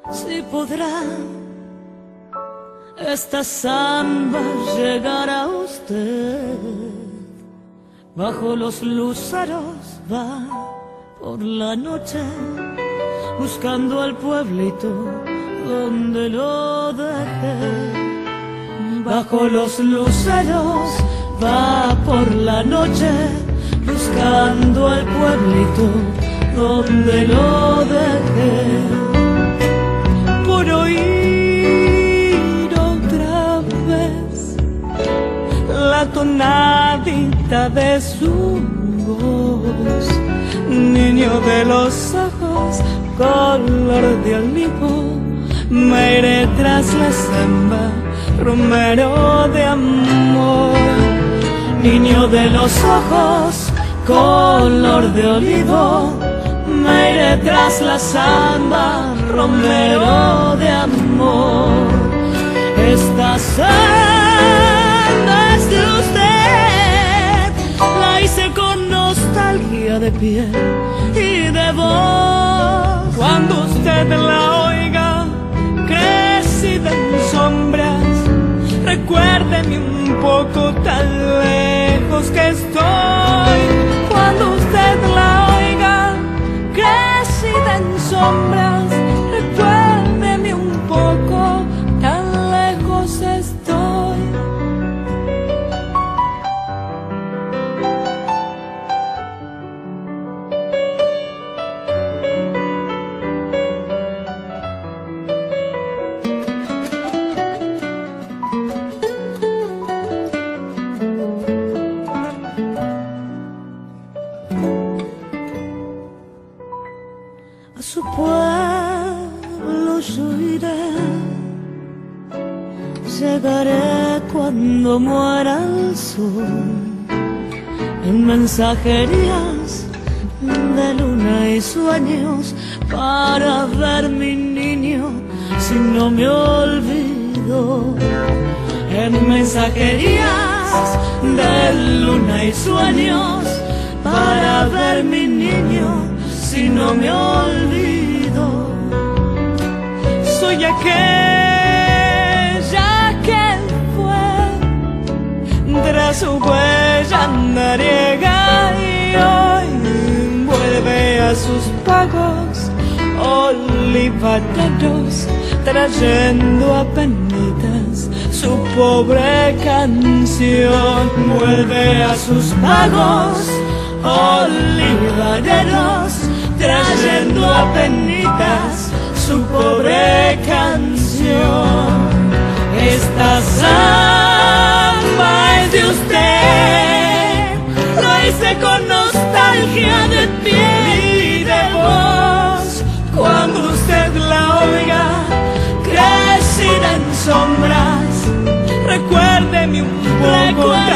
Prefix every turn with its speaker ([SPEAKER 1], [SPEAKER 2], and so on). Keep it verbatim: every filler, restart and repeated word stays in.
[SPEAKER 1] si podrá esta samba llegar a usted. Bajo los luceros va por la noche, buscando al pueblito donde lo dejé. Bajo los luceros va por la noche, buscando al pueblito donde lo dejé. Por oír otra vez la tonadita de su voz, niño de los ojos color de olivo, me iré tras la samba, romero de amor. Niño de los ojos color de olivo, me iré tras la samba, romero de amor. Esta samba es de usted, la hice con nostalgia de piel y de voz. Cuando usted la oiga, crecida en sombras, recuérdeme un poco tan lejos que estoy. Cuando usted la oiga, crecida en sombras, recuérdeme un poco tan lejos estoy. A su pueblo yo iré, llegaré cuando muera el sol, en mensajerías de luna y sueños, para ver mi niño si no me olvido. En mensajerías de luna y sueños, para ver mi niño si no me olvido. Soy aquella que fue, tras su huella andariega, y hoy vuelve a sus pagos olivareros, trayendo a penitas su pobre canción. Vuelve a sus pagos olivareros, trayendo a penitas su pobre canción. Esta samba es de usted, lo hice con nostalgia de piel y de voz. Cuando usted la oiga, crecida en sombras, recuérdeme un poco.